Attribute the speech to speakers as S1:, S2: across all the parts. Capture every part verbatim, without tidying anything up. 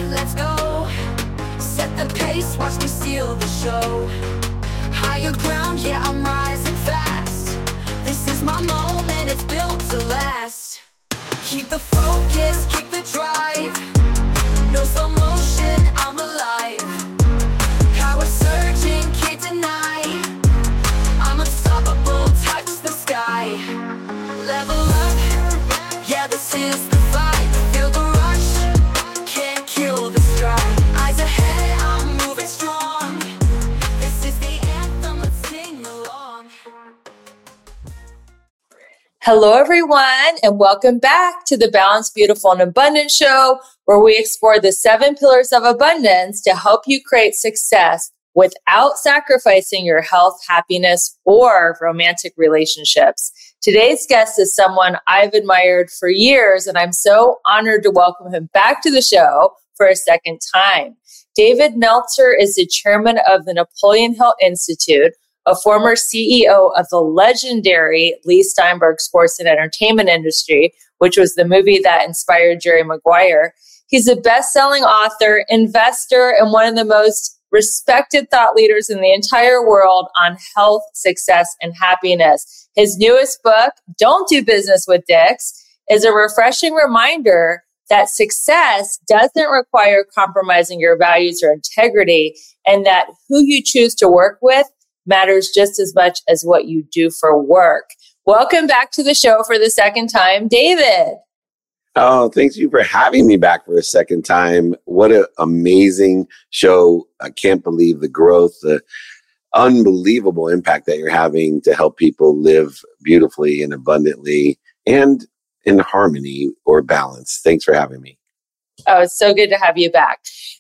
S1: let's go. Set the pace, watch me steal the show. Higher ground, yeah, I'm rising fast. This is my moment, it's built to last. Keep the focus, keep the drive. No slow motion, I'm alive. Power surging, can't deny. I'm unstoppable, touch the sky. Level up, yeah, this is the fight. Feel the rush, can't kill the stride. Eyes ahead, I'm moving strong. This is the anthem, let's sing along.
S2: Hello, everyone, and welcome back to the Balanced, Beautiful, and Abundant Show, where we explore the seven pillars of abundance to help you create success without sacrificing your health, happiness, or romantic relationships. Today's guest is someone I've admired for years, and I'm so honored to welcome him back to the show for a second time. David Meltzer is the chairman of the Napoleon Hill Institute, a former C E O of the legendary Lee Steinberg sports and entertainment industry, which was the movie that inspired Jerry Maguire. He's a best-selling author, investor, and one of the most respected thought leaders in the entire world on health, success, and happiness. His newest book, Don't Do Business with Dicks, is a refreshing reminder that success doesn't require compromising your values or integrity, and that who you choose to work with matters just as much as what you do for work. Welcome back to the show for the second time, David.
S3: Oh, thank you for having me back for a second time. What an amazing show. I can't believe the growth, the unbelievable impact that you're having to help people live beautifully and abundantly and in harmony or balance. Thanks for having me.
S2: Oh, it's so good to have you back.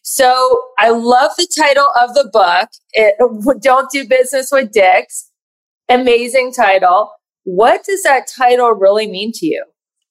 S2: So I love the title of the book, it, Don't Do Business with Dicks. Amazing title. What does that title really mean to you?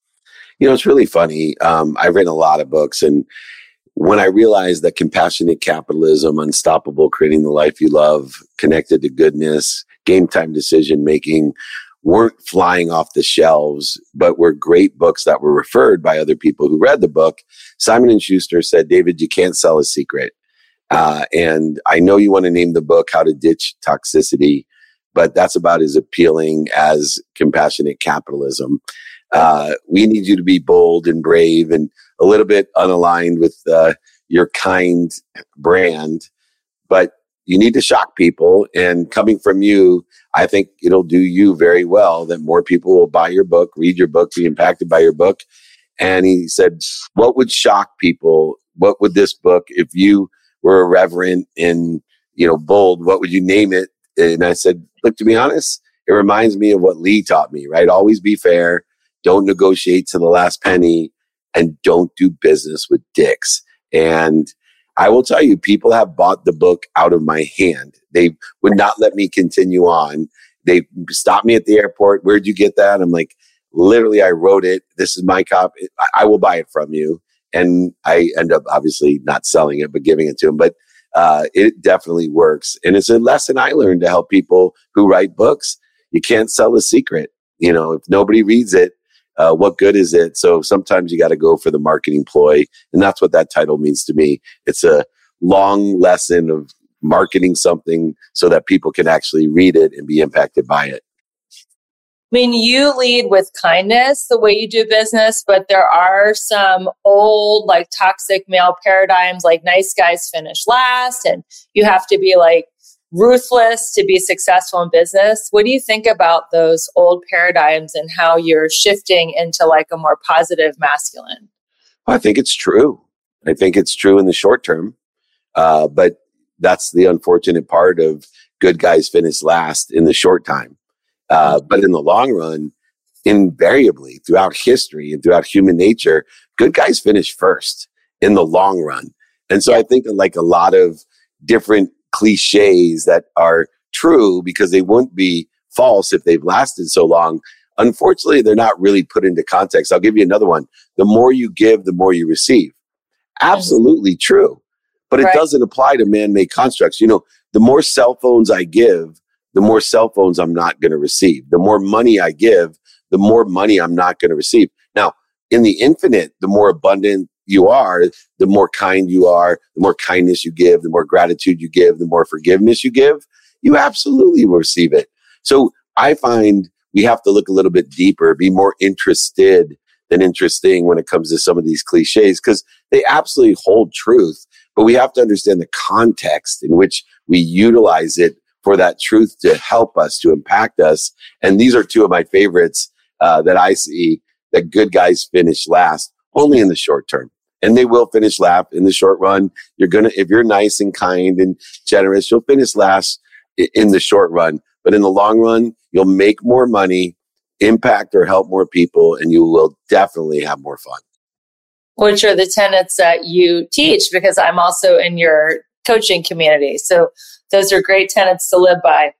S3: You know, it's really funny. Um, I've written a lot of books, and when I realized that compassionate capitalism, unstoppable, creating the life you love, connected to goodness, game time decision making, weren't flying off the shelves, but were great books that were referred by other people who read the book. Simon and Schuster said, David, you can't sell a secret. Uh, and I know you want to name the book How to Ditch Toxicity, but that's about as appealing as compassionate capitalism. Uh, we need you to be bold and brave and a little bit unaligned with uh, your kind brand, but you need to shock people. And coming from you, I think it'll do you very well that more people will buy your book, read your book, be impacted by your book. And he said, what would shock people? What would this book, if you were irreverent and, you know, bold, what would you name it? And I said, look, to be honest, it reminds me of what Lee taught me, right? Always be fair. Don't negotiate to the last penny, and don't do business with dicks. And I will tell you, people have bought the book out of my hand. They would not let me continue on. They stopped me at the airport. Where'd you get that? I'm like, literally, I wrote it. This is my copy. I will buy it from you. And I end up obviously not selling it, but giving it to them. But uh, it definitely works. And it's a lesson I learned to help people who write books. You can't sell a secret. You know, if nobody reads it, Uh, what good is it? So sometimes you got to go for the marketing ploy. And that's what that title means to me. It's a long lesson of marketing something so that people can actually read it and be impacted by it.
S2: I mean, you lead with kindness, the way you do business, but there are some old, like toxic male paradigms, like nice guys finish last, and you have to be like ruthless to be successful in business. What do you think about those old paradigms and how you're shifting into like a more positive masculine?
S3: I think it's true. I think it's true in the short term. Uh, but that's the unfortunate part of good guys finish last in the short time. Uh, but in the long run, invariably throughout history and throughout human nature, good guys finish first in the long run. And so I think like a lot of different cliches that are true because they wouldn't be false if they've lasted so long. Unfortunately, they're not really put into context. I'll give you another one. The more you give, the more you receive. Absolutely true. But it
S2: Right.
S3: doesn't apply to man-made constructs. You know, the more cell phones I give, the more cell phones I'm not going to receive. The more money I give, the more money I'm not going to receive. Now, in the infinite, the more abundant you are, the more kind you are, the more kindness you give, the more gratitude you give, the more forgiveness you give, you absolutely will receive it. So I find we have to look a little bit deeper, be more interested than interesting when it comes to some of these cliches, because they absolutely hold truth. But we have to understand the context in which we utilize it for that truth to help us, to impact us. And these are two of my favorites uh, that I see, that good guys finish last, only in the short term. And they will finish last in the short run. You're going to, if you're nice and kind and generous, you'll finish last in the short run. But in the long run, you'll make more money, impact or help more people, and you will definitely have more fun.
S2: Which are the tenets that you teach, because I'm also in your coaching community. So those are great tenets to live by.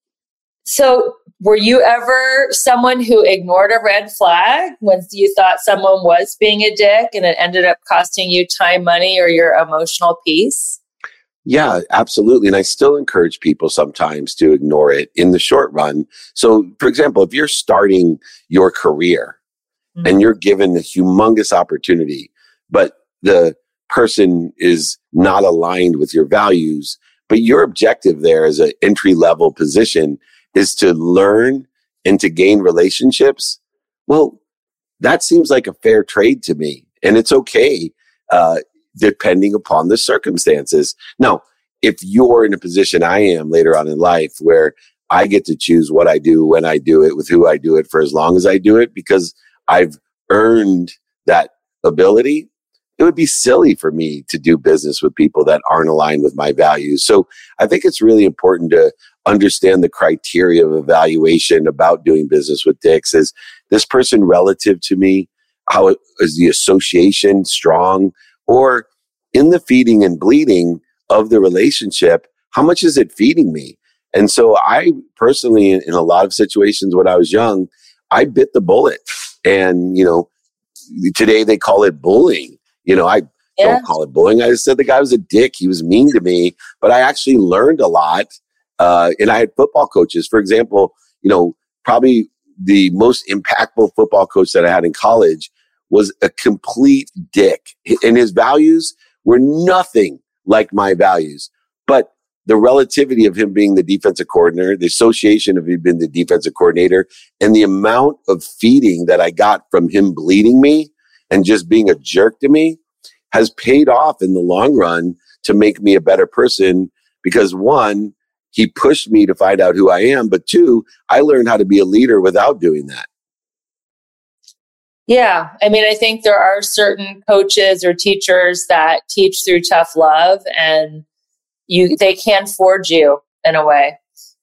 S2: So were you ever someone who ignored a red flag when you thought someone was being a dick and it ended up costing you time, money, or your emotional peace?
S3: Yeah, absolutely. And I still encourage people sometimes to ignore it in the short run. So, for example, if you're starting your career mm-hmm. and you're given a humongous opportunity, but the person is not aligned with your values, but your objective there as an entry level position is to learn and to gain relationships, well, that seems like a fair trade to me. And it's okay. Uh, depending upon the circumstances. Now, if you're in a position I am later on in life where I get to choose what I do, when I do it, with who I do it, for as long as I do it, because I've earned that ability, it would be silly for me to do business with people that aren't aligned with my values. So I think it's really important to understand the criteria of evaluation about doing business with dicks. Is this person relative to me? How is the association strong? Or in the feeding and bleeding of the relationship, how much is it feeding me? And so I personally, in, in a lot of situations when I was young, I bit the bullet. And, you know, today they call it bullying. You know, I yeah. don't call it bullying. I just said the guy was a dick. He was mean to me, but I actually learned a lot. Uh, and I had football coaches, for example, you know, probably the most impactful football coach that I had in college was a complete dick, and his values were nothing like my values. But the relativity of him being the defensive coordinator, the association of him being the defensive coordinator, and the amount of feeding that I got from him bleeding me and just being a jerk to me has paid off in the long run to make me a better person. Because one, he pushed me to find out who I am, but two, I learned how to be a leader without doing that.
S2: Yeah. I mean, I think there are certain coaches or teachers that teach through tough love, and you they can forge you in a way.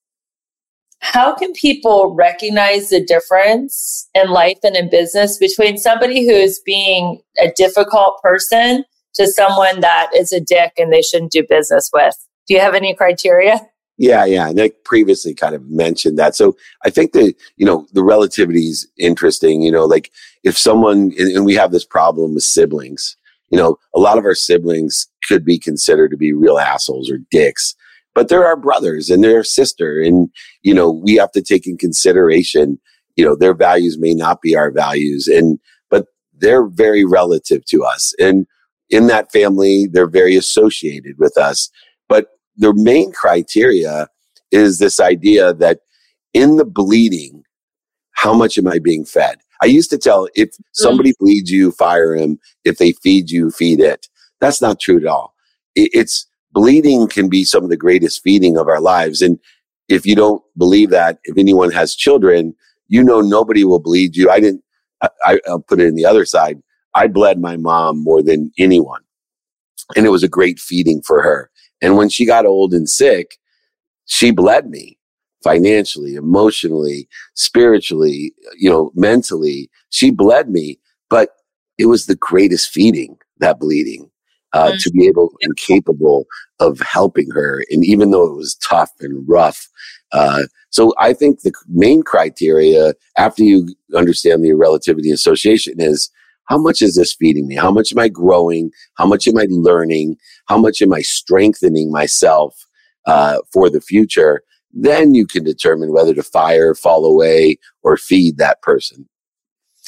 S2: How can people recognize the difference in life and in business between somebody who is being a difficult person to someone that is a dick and they shouldn't do business with? Do you have any criteria?
S3: Yeah, yeah. And I previously kind of mentioned that. So I think that, you know, the relativity is interesting. You know, like if someone, and we have this problem with siblings, you know, a lot of our siblings could be considered to be real assholes or dicks, but they're our brothers and they're our sister. And, you know, we have to take in consideration, you know, their values may not be our values, and, but they're very relative to us. And in that family, they're very associated with us. But the main criteria is this idea that in the bleeding, how much am I being fed? I used to tell, if somebody bleeds you, fire him. If they feed you, feed it. That's not true at all. It's bleeding can be some of the greatest feeding of our lives. And if you don't believe that, if anyone has children, you know, nobody will bleed you. I didn't, I, I'll put it in the other side. I bled my mom more than anyone. And it was a great feeding for her. And when she got old and sick, she bled me financially, emotionally, spiritually, you know, mentally. She bled me, but it was the greatest feeding, that bleeding, uh, mm-hmm. to be able and capable of helping her. And even though it was tough and rough. Uh, so I think the main criteria after you understand the relativity association is, how much is this feeding me? How much am I growing? How much am I learning? How much am I strengthening myself uh, for the future? Then you can determine whether to fire, fall away, or feed that person.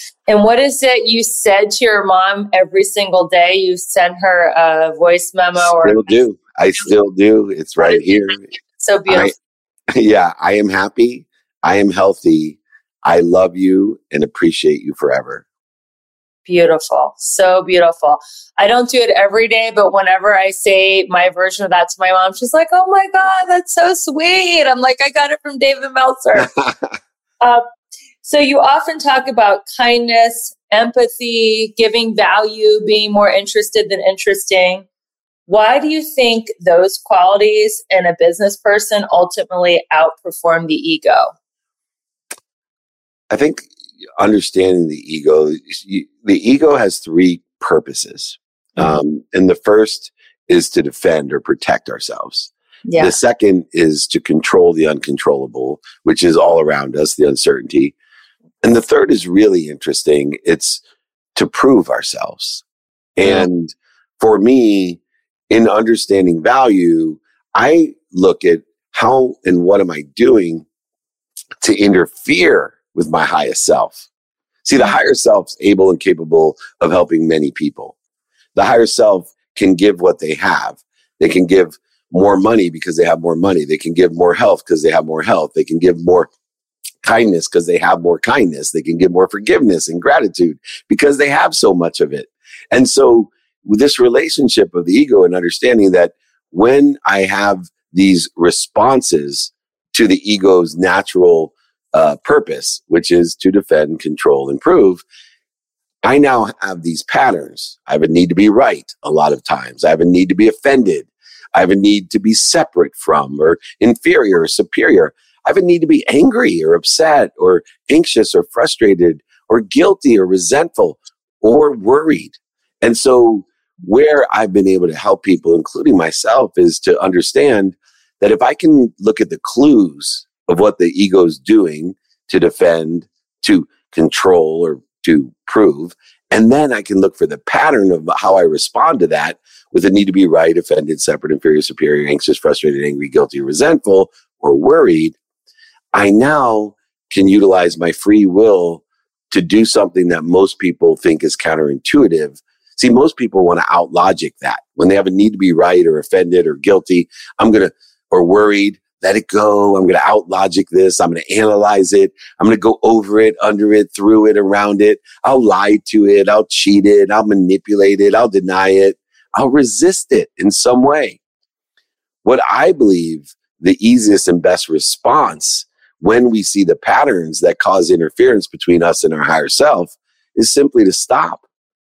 S2: And what is it you said to your mom every single day? You send her a voice memo or
S3: still do. I still do. It's right here.
S2: So beautiful.
S3: I, yeah, I am happy. I am healthy. I love you and appreciate you forever.
S2: Beautiful. So beautiful. I don't do it every day, but whenever I say my version of that to my mom, she's like, oh my God, that's so sweet. I'm like, I got it from David Meltzer. uh, so you often talk about kindness, empathy, giving value, being more interested than interesting. Why do you think those qualities in a business person ultimately outperform the ego?
S3: I think understanding the ego, the ego has three purposes. Mm-hmm. Um, and the first is to defend or protect ourselves. Yeah. The second is to control the uncontrollable, which is all around us, the uncertainty. And the third is really interesting. It's to prove ourselves. Mm-hmm. And for me, in understanding value, I look at how and what am I doing to interfere with my highest self. See, the higher self's able and capable of helping many people. The higher self can give what they have. They can give more money because they have more money. They can give more health because they have more health. They can give more kindness because they have more kindness. They can give more forgiveness and gratitude because they have so much of it. And so with this relationship of the ego and understanding that when I have these responses to the ego's natural Uh, purpose, which is to defend, control, and prove, I now have these patterns. I have a need to be right a lot of times. I have a need to be offended. I have a need to be separate from or inferior or superior. I have a need to be angry or upset or anxious or frustrated or guilty or resentful or worried. And so where I've been able to help people, including myself, is to understand that if I can look at the clues of what the ego is doing to defend, to control, or to prove. And then I can look for the pattern of how I respond to that with a need to be right, offended, separate, inferior, superior, anxious, frustrated, angry, guilty, resentful, or worried. I now can utilize my free will to do something that most people think is counterintuitive. See, most people want to outlogic that. When they have a need to be right or offended or guilty, I'm going to, or worried, let it go. I'm going to outlogic this. I'm going to analyze it. I'm going to go over it, under it, through it, around it. I'll lie to it. I'll cheat it. I'll manipulate it. I'll deny it. I'll resist it in some way. What I believe the easiest and best response when we see the patterns that cause interference between us and our higher self is simply to stop.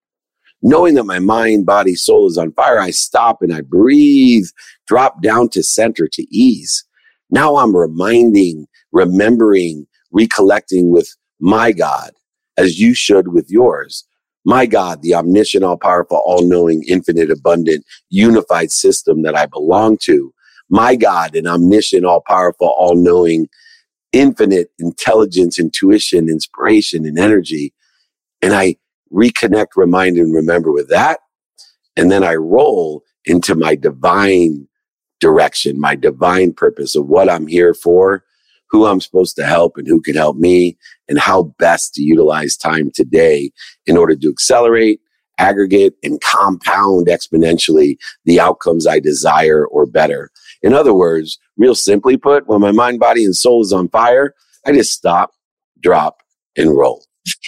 S3: Knowing that my mind, body, soul is on fire, I stop and I breathe, drop down to center, to ease. Now I'm reminding, remembering, recollecting with my God, as you should with yours. My God, the omniscient, all-powerful, all-knowing, infinite, abundant, unified system that I belong to. My God, an omniscient, all-powerful, all-knowing, infinite intelligence, intuition, inspiration, and energy. And I reconnect, remind, and remember with that. And then I roll into my divine direction, my divine purpose of what I'm here for, who I'm supposed to help and who can help me, and how best to utilize time today in order to accelerate, aggregate, and compound exponentially the outcomes I desire or better. In other words, real simply put, when my mind, body, and soul is on fire, I just stop, drop, and roll.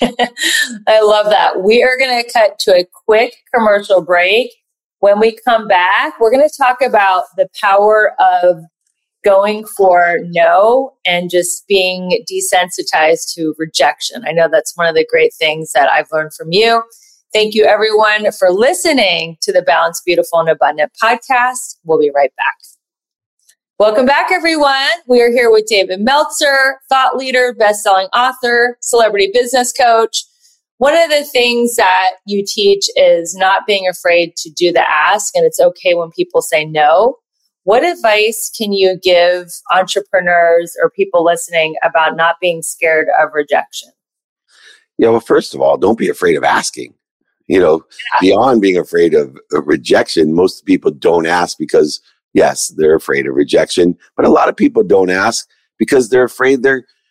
S2: I love that. We are going to cut to a quick commercial break. When we come back, we're going to talk about the power of going for no and just being desensitized to rejection. I know that's one of the great things that I've learned from you. Thank you, everyone, for listening to the Balanced, Beautiful, and Abundant podcast. We'll be right back. Welcome back, everyone. We are here with David Meltzer, thought leader, best-selling author, celebrity business coach. One of the things that you teach is not being afraid to do the ask, and it's okay when people say no. What advice can you give entrepreneurs or people listening about not being scared of rejection?
S3: Yeah, well, first of all, don't be afraid of asking. You know, yeah. Beyond being afraid of, of rejection, most people don't ask because, yes, they're afraid of rejection. But a lot of people don't ask because they're afraid they're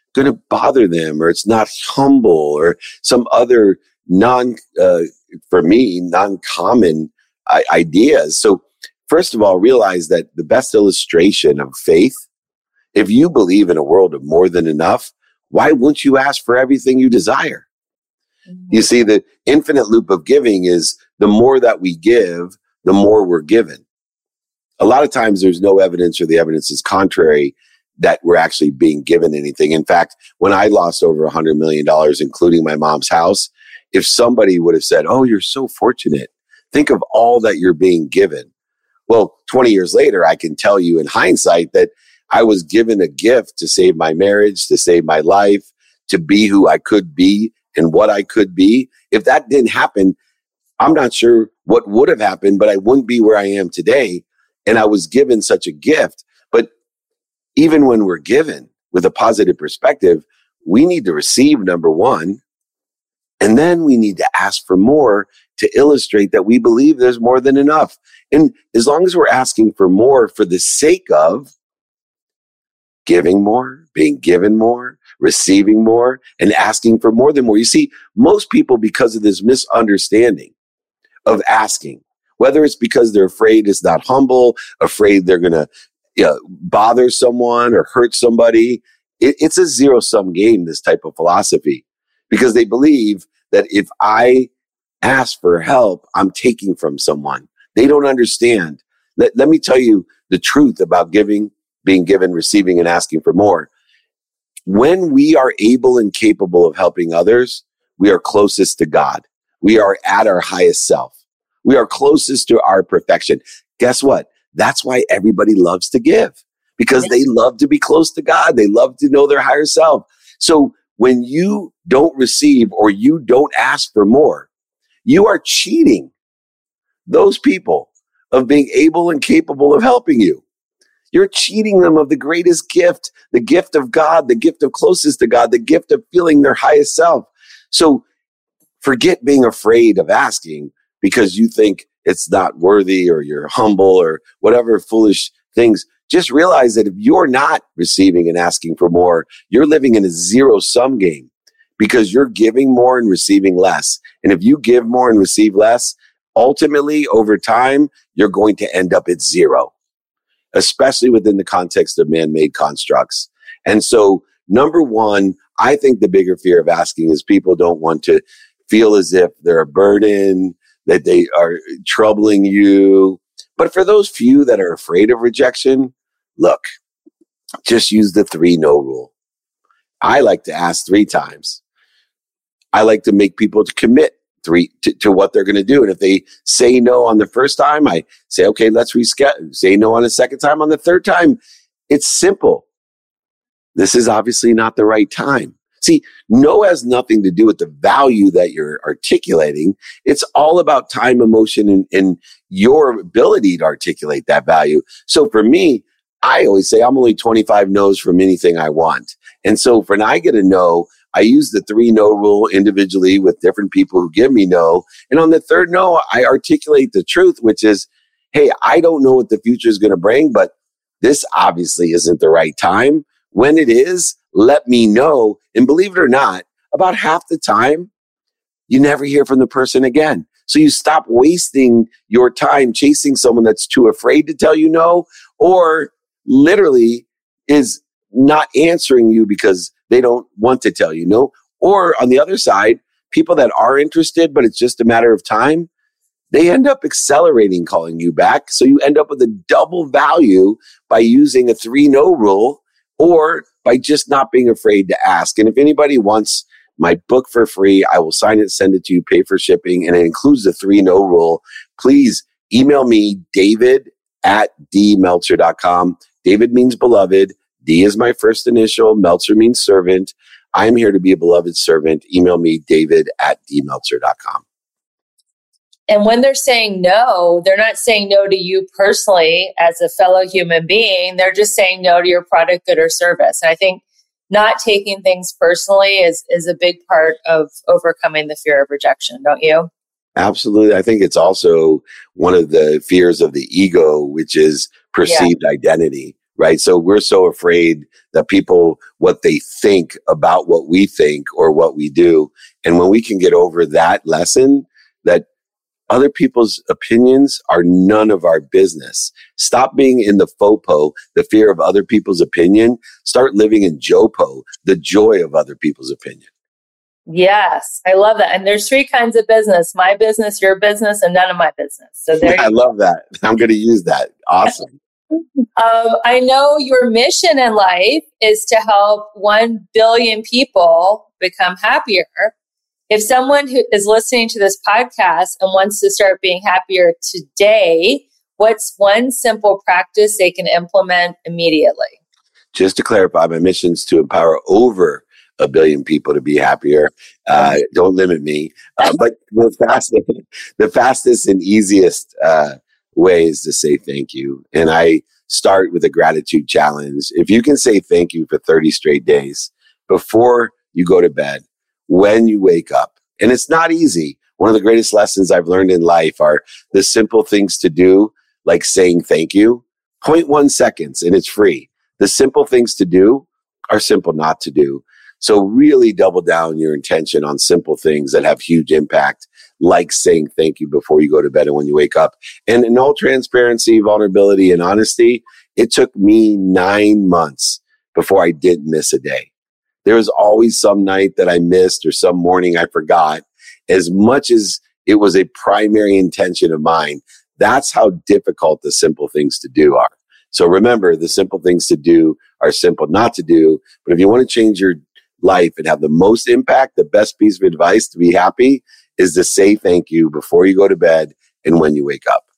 S3: going to bother them, or it's not humble, or some other non, uh, for me, non-common uh, ideas. So first of all, realize that the best illustration of faith, if you believe in a world of more than enough, why wouldn't you ask for everything you desire? Mm-hmm. You see, the infinite loop of giving is the more that we give, the more we're given. A lot of times there's no evidence, or the evidence is contrary, that we're actually being given anything. In fact, when I lost over one hundred million dollars, including my mom's house, if somebody would have said, oh, you're so fortunate, think of all that you're being given. Well, twenty years later, I can tell you in hindsight that I was given a gift to save my marriage, to save my life, to be who I could be and what I could be. If that didn't happen, I'm not sure what would have happened, but I wouldn't be where I am today. And I was given such a gift. But even when we're given with a positive perspective, we need to receive, number one, and then we need to ask for more to illustrate that we believe there's more than enough. And as long as we're asking for more for the sake of giving more, being given more, receiving more, and asking for more than more. You see, most people, because of this misunderstanding of asking, whether it's because they're afraid it's not humble, afraid they're going to you know, bother someone or hurt somebody, it, it's a zero-sum game, this type of philosophy, because they believe that if I ask for help, I'm taking from someone. They don't understand. Let, let me tell you the truth about giving, being given, receiving, and asking for more. When we are able and capable of helping others, we are closest to God. We are at our highest self. We are closest to our perfection. Guess what? That's why everybody loves to give, because they love to be close to God. They love to know their higher self. So when you don't receive or you don't ask for more, you are cheating those people of being able and capable of helping you. You're cheating them of the greatest gift, the gift of God, the gift of closest to God, the gift of feeling their highest self. So forget being afraid of asking because you think it's not worthy or you're humble or whatever foolish things. Just realize that if you're not receiving and asking for more, you're living in a zero-sum game because you're giving more and receiving less. And if you give more and receive less, ultimately, over time, you're going to end up at zero, especially within the context of man-made constructs. And so, number one, I think the bigger fear of asking is people don't want to feel as if they're a burden, that they are troubling you. But for those few that are afraid of rejection, look, just use the three no rule. I like to ask three times. I like to make people to commit three to, to what they're going to do. And if they say no on the first time, I say, okay, let's reschedule. Say no on the second time. On the third time, it's simple. This is obviously not the right time. See, no has nothing to do with the value that you're articulating. It's all about time, emotion, and, and your ability to articulate that value. So for me, I always say I'm only twenty-five no's from anything I want. And so when I get a no, I use the three no rule individually with different people who give me no. And on the third no, I articulate the truth, which is, hey, I don't know what the future is going to bring, but this obviously isn't the right time. When it is, let me know. And believe it or not, about half the time, you never hear from the person again. So you stop wasting your time chasing someone that's too afraid to tell you no, or literally is not answering you because they don't want to tell you no. Or on the other side, people that are interested, but it's just a matter of time, they end up accelerating calling you back. So you end up with a double value by using a three no rule or by just not being afraid to ask. And if anybody wants my book for free, I will sign it, send it to you, pay for shipping, and it includes the three no rule. Please email me, David at d meltzer dot com. David means beloved. D is my first initial. Meltzer means servant. I'm here to be a beloved servant. Email me, David at d meltzer dot com.
S2: And when they're saying no, they're not saying no to you personally as a fellow human being. They're just saying no to your product, good, or service. And I think not taking things personally is, is a big part of overcoming the fear of rejection, don't you?
S3: Absolutely. I think it's also one of the fears of the ego, which is perceived yeah. identity, right? So we're so afraid that people, what they think about what we think or what we do. And when we can get over that lesson, that other people's opinions are none of our business. Stop being in the FOPO, the fear of other people's opinion. Start living in JOPO, the joy of other people's opinion.
S2: Yes, I love that. And there's three kinds of business: my business, your business, and none of my business. So there
S3: I
S2: you
S3: love that. I'm going to use that. Awesome.
S2: um, I know your mission in life is to help one billion people become happier. If someone who is listening to this podcast and wants to start being happier today, what's one simple practice they can implement immediately?
S3: Just to clarify, my mission is to empower over a billion people to be happier. Uh, don't limit me. Uh, but the fastest, the fastest and easiest uh, way is to say thank you. And I start with a gratitude challenge. If you can say thank you for thirty straight days before you go to bed, when you wake up, and it's not easy. One of the greatest lessons I've learned in life are the simple things to do, like saying thank you. zero point one seconds, and it's free. The simple things to do are simple not to do. So really double down your intention on simple things that have huge impact, like saying thank you before you go to bed and when you wake up. And in all transparency, vulnerability, and honesty, it took me nine months before I didn't miss a day. There was always some night that I missed or some morning I forgot. As much as it was a primary intention of mine, that's how difficult the simple things to do are. So remember, the simple things to do are simple not to do. But if you want to change your life and have the most impact, the best piece of advice to be happy is to say thank you before you go to bed and when you wake up.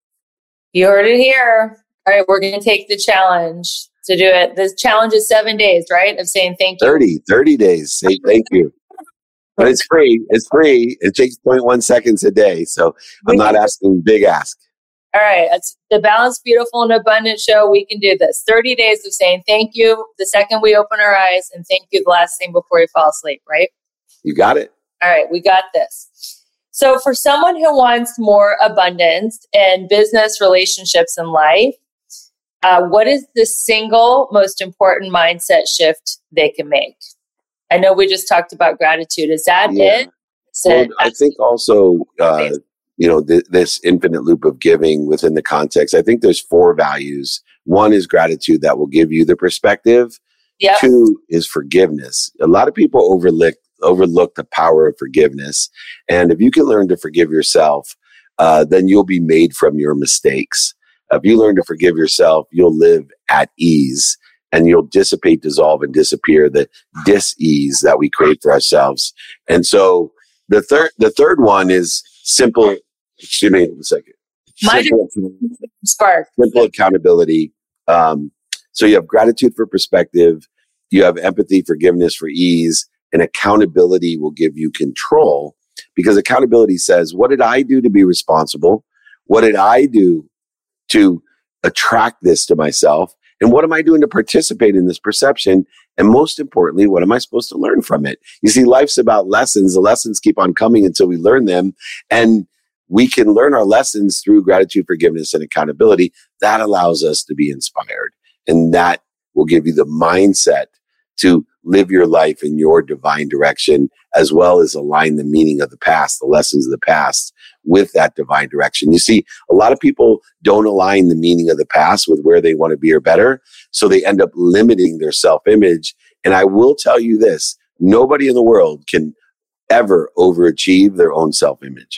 S2: You heard it here. All right, we're going to take the challenge to do it. The challenge is seven days, right? Of saying thank you.
S3: thirty, thirty days. Say thank you. But it's free. It's free. It takes zero point one seconds a day. So I'm not asking big ask.
S2: All right. It's the Balanced, Beautiful, and Abundant show. We can do this. thirty days of saying thank you the second we open our eyes, and thank you the last thing before you fall asleep, right?
S3: You got it.
S2: All right. We got this. So for someone who wants more abundance in business, relationships, and life, uh, what is the single most important mindset shift they can make? I know we just talked about gratitude. Is that
S3: Yeah.
S2: it? Well,
S3: I think also, uh, you know, th- this infinite loop of giving within the context, I think there's four values. One is gratitude that will give you the perspective.
S2: Yep.
S3: Two is forgiveness. A lot of people overlook, overlook the power of forgiveness. And if you can learn to forgive yourself, uh, then you'll be made from your mistakes. If you learn to forgive yourself, you'll live at ease. And you'll dissipate, dissolve, and disappear the dis-ease that we create for ourselves. And so the third, the third one is simple. Excuse me a second. Simple,
S2: Spark.
S3: simple accountability. Um, so you have gratitude for perspective. You have empathy, forgiveness for ease, and accountability will give you control, because accountability says, what did I do to be responsible? What did I do to attract this to myself? And what am I doing to participate in this perception? And most importantly, what am I supposed to learn from it? You see, life's about lessons. The lessons keep on coming until we learn them. And we can learn our lessons through gratitude, forgiveness, and accountability. That allows us to be inspired. And that will give you the mindset to live your life in your divine direction, as well as align the meaning of the past, the lessons of the past, with that divine direction. You see, a lot of people don't align the meaning of the past with where they want to be or better. So they end up limiting their self-image. And I will tell you this, nobody in the world can ever overachieve their own self-image.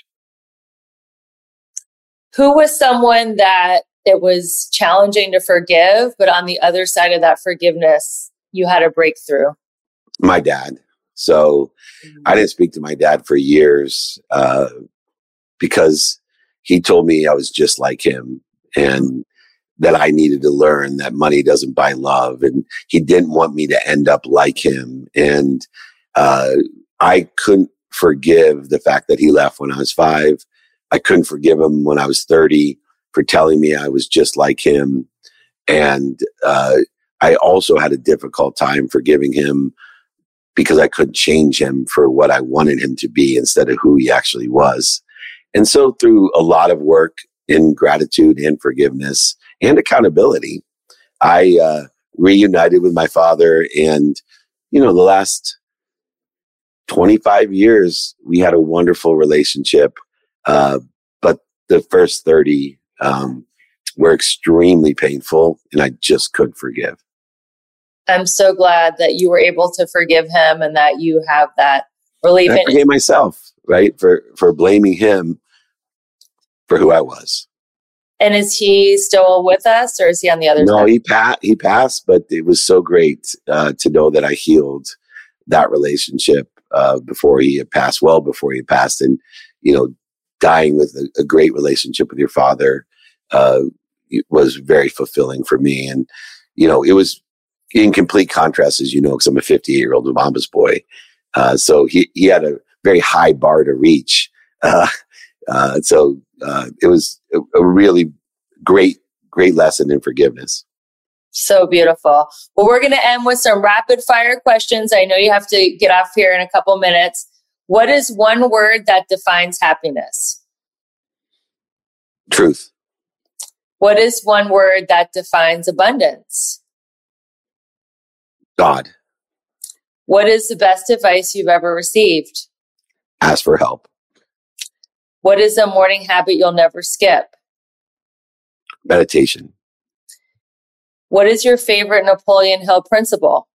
S2: Who was someone that it was challenging to forgive, but on the other side of that forgiveness, you had a breakthrough?
S3: My dad. So mm-hmm. I didn't speak to my dad for years, uh, because he told me I was just like him and that I needed to learn that money doesn't buy love. And he didn't want me to end up like him. And uh, I couldn't forgive the fact that he left when I was five. I couldn't forgive him when I was thirty for telling me I was just like him. And uh, I also had a difficult time forgiving him because I couldn't change him for what I wanted him to be instead of who he actually was. And so through a lot of work in gratitude and forgiveness and accountability, I uh, reunited with my father, and, you know, the last twenty-five years, we had a wonderful relationship. Uh, but the first thirty um, were extremely painful, and I just couldn't forgive.
S2: I'm so glad that you were able to forgive him and that you have that relief.
S3: And I forgave myself, right, for, for blaming him for who I was.
S2: And is he still with us, or is he on the other
S3: no,
S2: side? No,
S3: he, pa- he passed, but it was so great uh, to know that I healed that relationship uh, before he had passed, well before he had passed. And, you know, dying with a, a great relationship with your father uh, was very fulfilling for me. And, you know, it was in complete contrast, as you know, because I'm a fifty-eight-year-old mama's boy. Uh, so he, he had a very high bar to reach. Uh, uh, so uh, it was a, a really great, great lesson in forgiveness.
S2: So beautiful. Well, we're going to end with some rapid fire questions. I know you have to get off here in a couple minutes. What is one word that defines happiness?
S3: Truth.
S2: What is one word that defines abundance?
S3: God.
S2: What is the best advice you've ever received?
S3: Ask for help.
S2: What is a morning habit you'll never skip?
S3: Meditation.
S2: What is your favorite Napoleon Hill principle?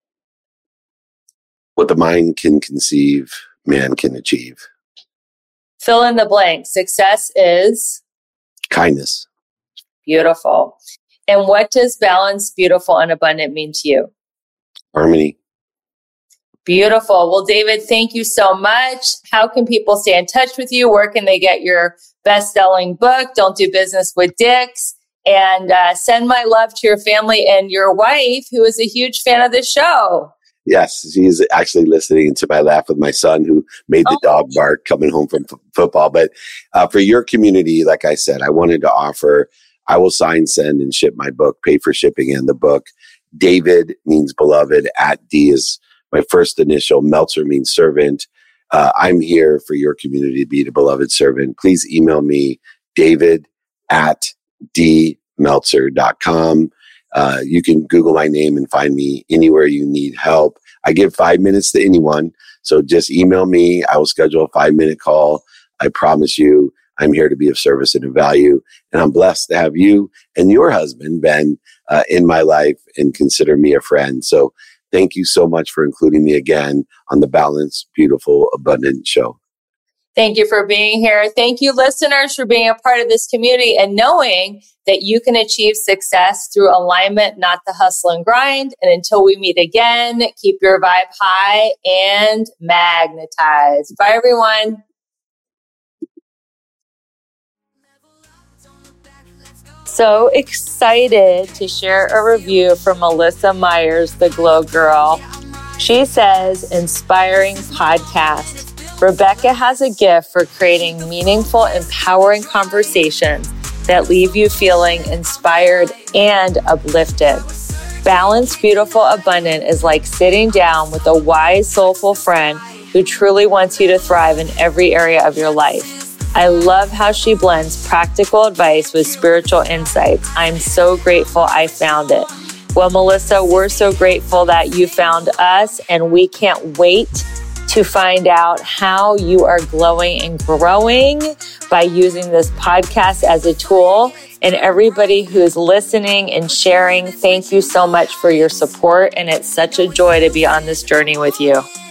S3: What the mind can conceive, man can achieve.
S2: Fill in the blank. Success is?
S3: Kindness.
S2: Beautiful. And what does balanced, beautiful, and abundant mean to you?
S3: Harmony.
S2: Beautiful. Well, David, thank you so much. How can people stay in touch with you? Where can they get your best-selling book, Don't Do Business with Dicks? And uh, send my love to your family and your wife, who is a huge fan of the show.
S3: Yes, she's actually listening to my laugh with my son, who made the oh. dog bark coming home from f- football. But uh, for your community, like I said, I wanted to offer, I will sign, send, and ship my book, pay for shipping and the book. David means beloved. At D is my first initial. Meltzer means servant. Uh, I'm here for your community to be the beloved servant. Please email me, David at d meltzer dot com. Uh, you can Google my name and find me anywhere you need help. I give five minutes to anyone. So just email me. I will schedule a five minute call. I promise you, I'm here to be of service and of value. And I'm blessed to have you and your husband, Ben, uh, in my life and consider me a friend. So thank you so much for including me again on the Balanced, Beautiful, Abundant show.
S2: Thank you for being here. Thank you, listeners, for being a part of this community and knowing that you can achieve success through alignment, not the hustle and grind. And until we meet again, keep your vibe high and magnetized. Bye, everyone. So excited to share a review from Melissa Myers, the Glow Girl. She says, inspiring podcast. Rebecca has a gift for creating meaningful, empowering conversations that leave you feeling inspired and uplifted. Balanced, Beautiful, Abundant is like sitting down with a wise, soulful friend who truly wants you to thrive in every area of your life. I love how she blends practical advice with spiritual insights. I'm so grateful I found it. Well, Melissa, we're so grateful that you found us, and we can't wait to find out how you are glowing and growing by using this podcast as a tool. And everybody who's listening and sharing, thank you so much for your support. And it's such a joy to be on this journey with you.